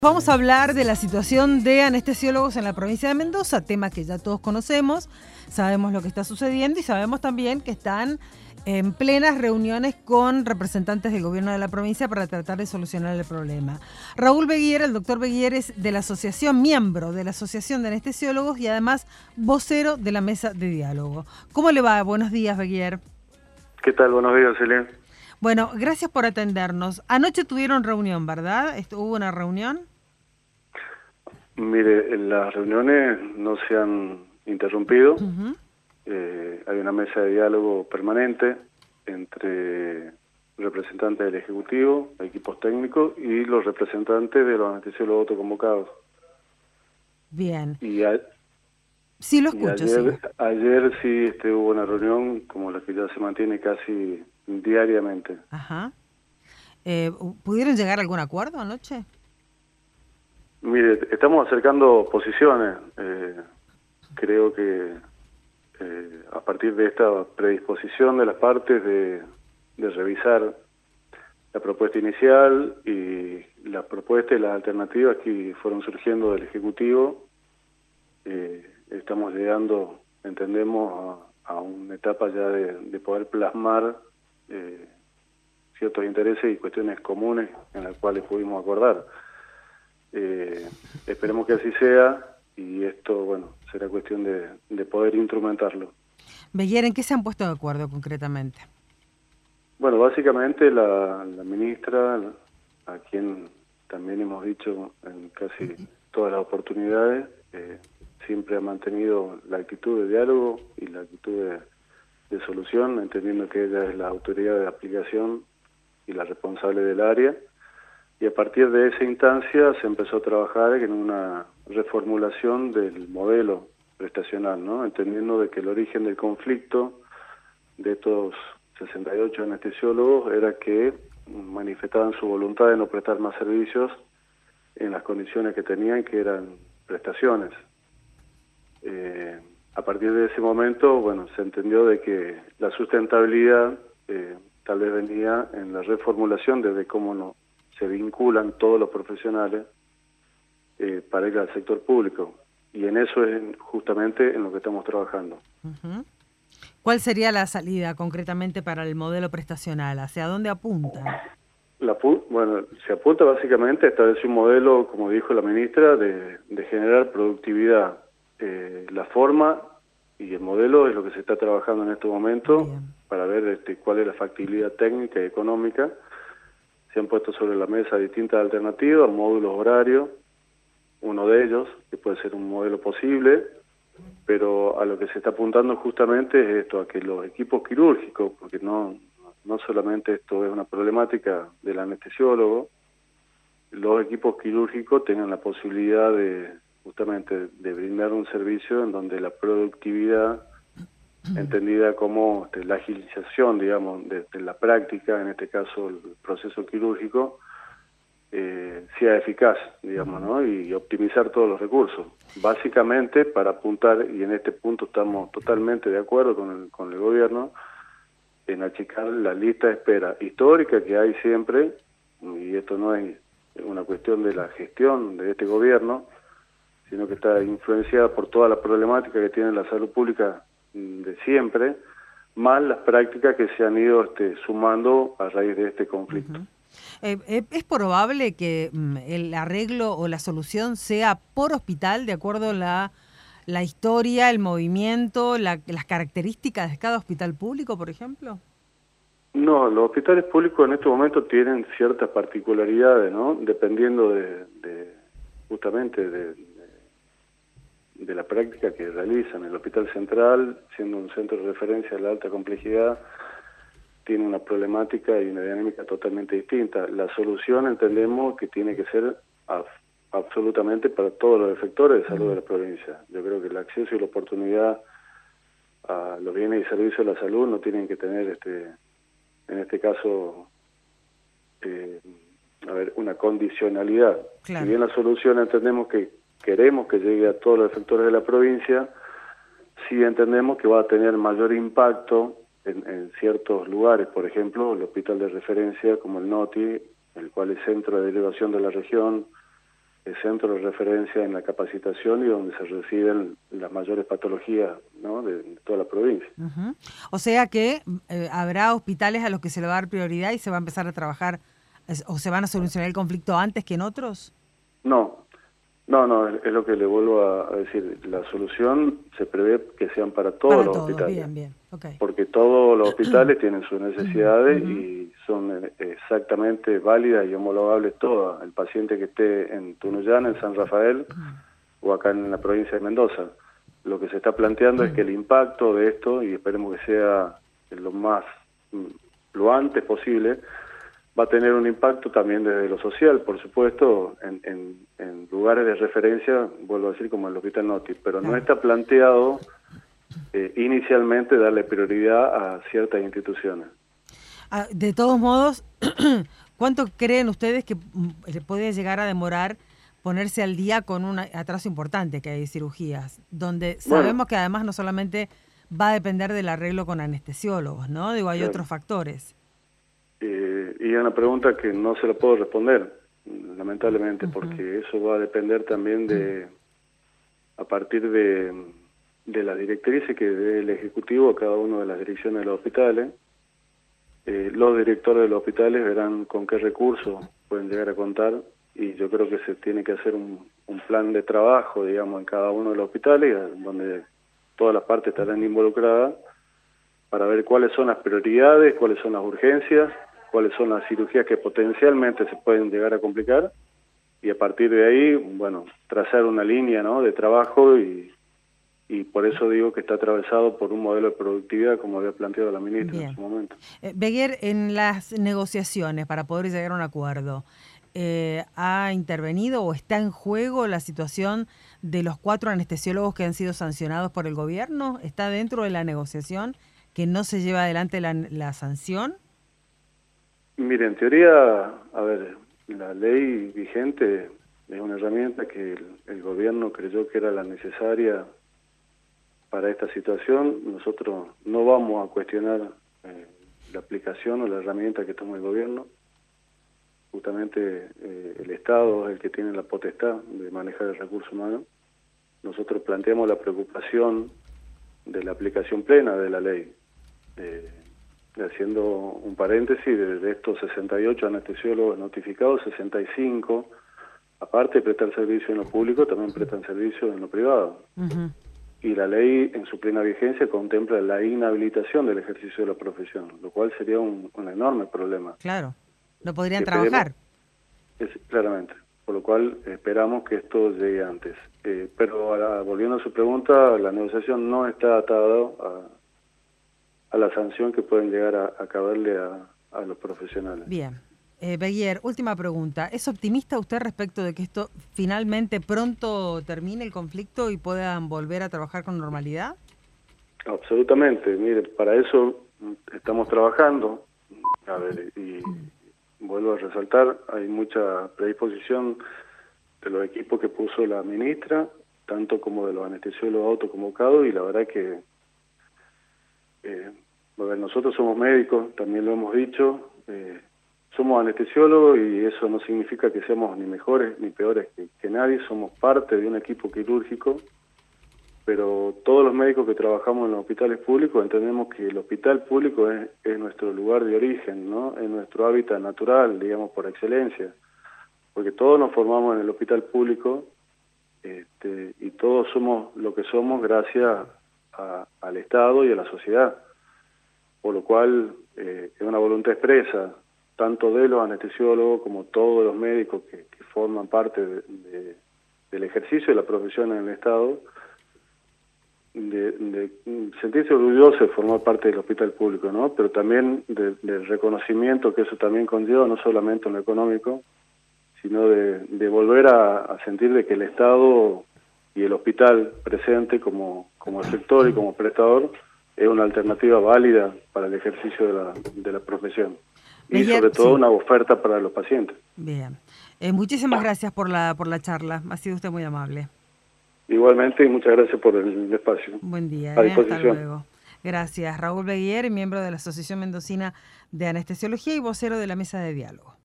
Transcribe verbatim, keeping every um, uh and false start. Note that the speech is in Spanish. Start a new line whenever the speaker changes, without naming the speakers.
Vamos a hablar de la situación de anestesiólogos en la provincia de Mendoza, tema que ya todos conocemos, sabemos lo que está sucediendo y sabemos también que están en plenas reuniones con representantes del gobierno de la provincia para tratar de solucionar el problema. Raúl Beguier, el doctor Beguier, es de la asociación, miembro de la Asociación de Anestesiólogos y además vocero de la mesa de diálogo. ¿Cómo le va? Buenos días, Beguier.
¿Qué tal? Buenos días, Celine.
Bueno, gracias por atendernos. Anoche tuvieron reunión, ¿verdad? ¿Hubo una reunión?
Mire, las reuniones no se han interrumpido.
Uh-huh.
eh, hay una mesa de diálogo permanente entre representantes del Ejecutivo, equipos técnicos y los representantes de los anestesiólogos autoconvocados.
Bien.
Y, a,
sí, lo escucho,
y ayer,
sí.
ayer sí este, hubo una reunión como la que ya se mantiene casi diariamente.
Ajá. Eh, ¿Pudieron llegar a algún acuerdo anoche?
Mire, estamos acercando posiciones. Eh, creo que eh, a partir de esta predisposición de las partes de, de revisar la propuesta inicial y las propuestas y las alternativas que fueron surgiendo del Ejecutivo, eh, estamos llegando, entendemos, a, a una etapa ya de, de poder plasmar eh, ciertos intereses y cuestiones comunes en las cuales pudimos acordar. Eh, esperemos que así sea y esto, bueno, será cuestión de, de poder instrumentarlo.
Beguier, ¿en qué se han puesto de acuerdo concretamente?
Bueno, básicamente la, la ministra, a quien también hemos dicho en casi todas las oportunidades, eh, siempre ha mantenido la actitud de diálogo y la actitud de, de solución, entendiendo que ella es la autoridad de aplicación y la responsable del área. Y a partir de esa instancia se empezó a trabajar en una reformulación del modelo prestacional, ¿no? Entendiendo de que el origen del conflicto de estos sesenta y ocho anestesiólogos era que manifestaban su voluntad de no prestar más servicios en las condiciones que tenían, que eran prestaciones. Eh, a partir de ese momento, bueno, se entendió de que la sustentabilidad eh, tal vez venía en la reformulación desde cómo no se vinculan todos los profesionales eh, para ir al sector público. Y en eso es justamente en lo que estamos trabajando.
Uh-huh. ¿Cuál sería la salida concretamente para el modelo prestacional? ¿Hacia dónde apunta?
La, bueno, se apunta básicamente a establecer un modelo, como dijo la ministra, de, de generar productividad. Eh, la forma y el modelo es lo que se está trabajando en este momento. Bien. Para ver este, cuál es la factibilidad técnica y económica. Se han puesto sobre la mesa distintas alternativas, módulos horarios, uno de ellos, que puede ser un modelo posible, pero a lo que se está apuntando justamente es esto, a que los equipos quirúrgicos, porque no, no solamente esto es una problemática del anestesiólogo, los equipos quirúrgicos tengan la posibilidad de justamente de brindar un servicio en donde la productividad, entendida como este, la agilización, digamos, de, de la práctica, en este caso el proceso quirúrgico, eh, sea eficaz, digamos, ¿no? Y optimizar todos los recursos. Básicamente, para apuntar, y en este punto estamos totalmente de acuerdo con el, con el gobierno, en achicar la lista de espera histórica que hay siempre, y esto no es una cuestión de la gestión de este gobierno, sino que está influenciada por toda la problemática que tiene la salud pública de siempre, más las prácticas que se han ido este, sumando a raíz de este conflicto.
Uh-huh. eh, ¿Es probable que mm, el arreglo o la solución sea por hospital, de acuerdo a la, la historia, el movimiento, la, las características de cada hospital público, por ejemplo?
No, los hospitales públicos en este momento tienen ciertas particularidades, ¿no? Dependiendo de, de justamente de, de de la práctica que realizan. El Hospital Central, siendo un centro de referencia de la alta complejidad, tiene una problemática y una dinámica totalmente distinta. La solución entendemos que tiene que ser a, absolutamente para todos los efectores de salud de la provincia. Yo creo que el acceso y la oportunidad a los bienes y servicios de la salud no tienen que tener, este en este caso, eh, a ver, una condicionalidad. Claro. Si bien la solución entendemos que queremos que llegue a todos los efectores de la provincia, sí entendemos que va a tener mayor impacto en, en ciertos lugares, por ejemplo, el hospital de referencia como el NOTI, el cual es centro de derivación de la región, el centro de referencia en la capacitación y donde se reciben las mayores patologías, ¿no?, de, de toda la provincia.
Uh-huh. O sea que eh, habrá hospitales a los que se le va a dar prioridad y se va a empezar a trabajar, es, o se van a solucionar el conflicto antes que en otros.
No, no, no, es, es lo que le vuelvo a, a decir. La solución se prevé que sean para todos
para
los
todos.
hospitales.
Bien, bien. Okay.
Porque todos los hospitales tienen sus necesidades
uh-huh.
y son exactamente válidas y homologables todas. El paciente que esté en Tunuyán, en San Rafael uh-huh. o acá en la provincia de Mendoza. Lo que se está planteando uh-huh. es que el impacto de esto, y esperemos que sea lo más, lo antes posible, va a tener un impacto también desde lo social, por supuesto, en, en, en lugares de referencia, vuelvo a decir, como el Hospital Noti, pero no está planteado eh, inicialmente darle prioridad a ciertas instituciones.
De todos modos, ¿cuánto creen ustedes que puede llegar a demorar ponerse al día con un atraso importante que hay de cirugías? Donde sabemos bueno, que además no solamente va a depender del arreglo con anestesiólogos, ¿no? Digo, hay claro. otros factores.
Eh, y es una pregunta que no se la puedo responder, lamentablemente, uh-huh. porque eso va a depender también de, a partir de, de las directrices que dé el Ejecutivo a cada una de las direcciones de los hospitales. Eh, los directores de los hospitales verán con qué recursos pueden llegar a contar, y yo creo que se tiene que hacer un, un plan de trabajo, digamos, en cada uno de los hospitales, donde todas las partes estarán involucradas, para ver cuáles son las prioridades, cuáles son las urgencias, cuáles son las cirugías que potencialmente se pueden llegar a complicar, y a partir de ahí, bueno, trazar una línea, ¿no?, de trabajo, y, y por eso digo que está atravesado por un modelo de productividad, como había planteado la ministra Bien. en su momento.
Eh, Beguer, en las negociaciones para poder llegar a un acuerdo, eh, ¿ha intervenido o está en juego la situación de los cuatro anestesiólogos que han sido sancionados por el gobierno? ¿Está dentro de la negociación que no se lleva adelante la, la sanción?
Mire, en teoría, a ver, la ley vigente es una herramienta que el, el gobierno creyó que era la necesaria para esta situación. Nosotros no vamos a cuestionar eh, la aplicación o la herramienta que toma el gobierno. Justamente eh, el Estado es el que tiene la potestad de manejar el recurso humano. Nosotros planteamos la preocupación de la aplicación plena de la ley. Eh, haciendo un paréntesis, de, de estos sesenta y ocho anestesiólogos notificados, sesenta y cinco, aparte de prestar servicio en lo público, también prestan servicio en lo privado. Uh-huh. Y la ley, en su plena vigencia, contempla la inhabilitación del ejercicio de la profesión, lo cual sería un, un enorme problema.
Claro, no podrían trabajar.
Es, claramente, por lo cual esperamos que esto llegue antes. Eh, pero ahora, volviendo a su pregunta, la negociación no está atada a... a la sanción que pueden llegar a, a caberle a, a los profesionales.
Bien. Eh, Beguer, última pregunta. ¿Es optimista usted respecto de que esto finalmente pronto termine el conflicto y puedan volver a trabajar con normalidad?
Absolutamente. Mire, para eso estamos trabajando. A ver, y vuelvo a resaltar, hay mucha predisposición de los equipos que puso la ministra, tanto como de los anestesiólogos autoconvocados, y la verdad que Eh, bueno, nosotros somos médicos, también lo hemos dicho, eh, somos anestesiólogos y eso no significa que seamos ni mejores ni peores que, que nadie, somos parte de un equipo quirúrgico, pero todos los médicos que trabajamos en los hospitales públicos entendemos que el hospital público es, es nuestro lugar de origen, ¿no? Es nuestro hábitat natural, digamos, por excelencia, porque todos nos formamos en el hospital público este, y todos somos lo que somos gracias A, al Estado y a la sociedad, por lo cual eh, es una voluntad expresa tanto de los anestesiólogos como todos los médicos que, que forman parte de, de, del ejercicio de la profesión en el Estado, de, de sentirse orgullosos de formar parte del hospital público, ¿no? Pero también de, del reconocimiento que eso también conlleva, no solamente en lo económico, sino de, de volver a, a sentir de que el Estado y el hospital presente como, como sector y como prestador es una alternativa válida para el ejercicio de la, de la profesión. Y Beguer, sobre todo sí. una oferta para los pacientes.
Bien. Eh, muchísimas gracias por la, por la charla. Ha sido usted muy amable.
Igualmente, y muchas gracias por el espacio.
Buen día.
A
eh,
disposición.
Hasta luego. Gracias. Raúl Beguer, miembro de la Asociación Mendocina de Anestesiología y vocero de la Mesa de Diálogo.